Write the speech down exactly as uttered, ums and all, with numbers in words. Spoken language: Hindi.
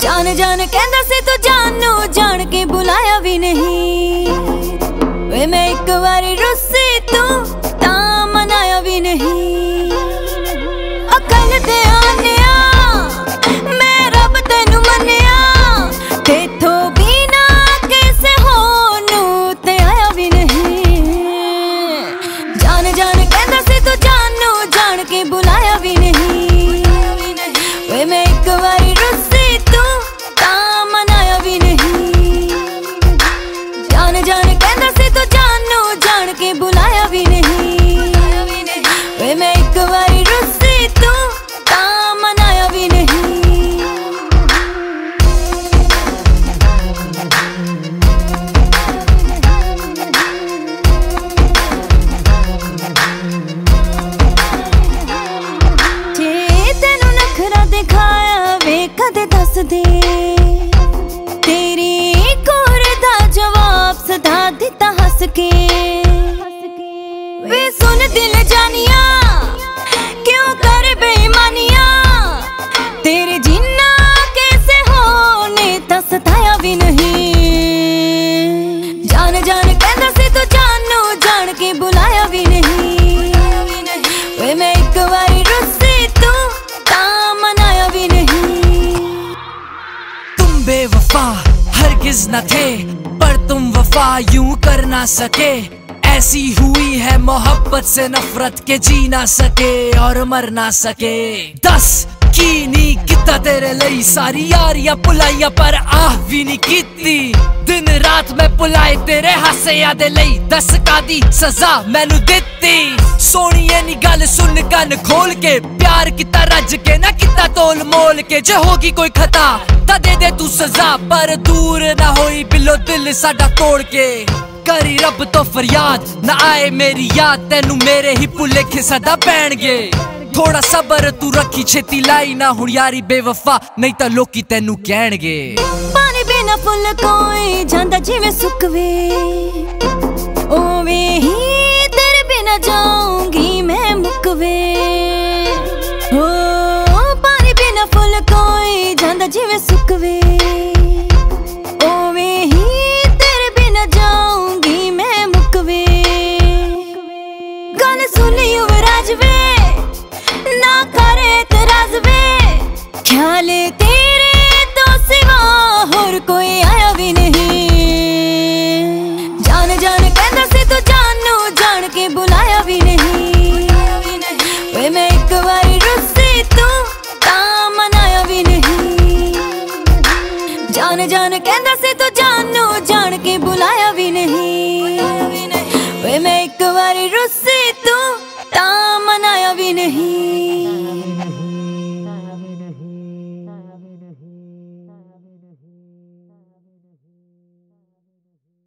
जान जान कहंदा सी तू जानू जान के बुलाया भी नहीं। वे मैं एक बारी रुस्सी तू ता मनाया भी नहीं। अकल दे आनिया मैं रब तेनू मनिया तेथो बिना कैसे होनू ते आया भी नहीं। जान जान कहंदा सी तू जानू जान के बुलाया भी नहीं। वे मैं एक बारी रुस्सी तू ता मनाया भी नहीं। जान जान कहंदा सी तू जानू जान के बुलाया भी नहीं। वे मैं एक बारी रुस्सी तू ता मनाया भी नहीं। दिखाया वे कदे दस दे तेरी कोर दा जवाब सदा दिता हस के। वे सुन दिल जानिया क्यों कर बेईमानिया तेरे जिन्ना कैसे होने ता सताया भी नहीं। जान जान कहंदा सी तू जानू जान के बुलाया भी नहीं। वे मैं एक बारी रुस्सी तू मनाया भी नहीं। तुम बेवफा हरगिज न थे पर तुम वफा यूं कर ना सके। ऐसी हुई है मोहब्बत से नफरत के जी ना सके और मर ना सके। दस की नी किता तेरे लई सारी यारियां पुलाइया पर आह भी नहीं कीती। दिन रात मैं पुलाए तेरे हासे यादे लई दस का दी सजा मैनू दित्ती। सोनिए नी गल सुन कन खोल के प्यार किता रज के ना किता तोल मोल के। जे होगी कोई खता ता दे दे तू सजा पर दूर ना होई बिलो दिल साडा तोड़ के। करी रब तो फरियाद ना आए मेरी याद तेनू मेरे ही भुलेखे सदा पैणगे। थोड़ा सबर तू रखी छेती लाई ना हुण यारी बेवफा नहीं ता लोकी तेनू कहणगे। पानी बिना फुल कोई जांदा जिवें सुकवे ओवे ही तेरे बिना जाऊंगी मैं मुकवे। ओ पानी बिना फुल कोई जांदा जिवें सुकवे ओवे ही तेरे बिना जाऊंगी मैं मुकवे। गल सुनी युवराज वे ना करे एतराज वे ख्याल तेरे तो सिवा होर कोई आया भी नहीं। जान जान कहंदा सी तू जानू जान के बुलाया भी नहीं। वे मैं एक बारी रुस्सी तू ता मनाया भी नहीं। जान जान कहंदा सी तू जानू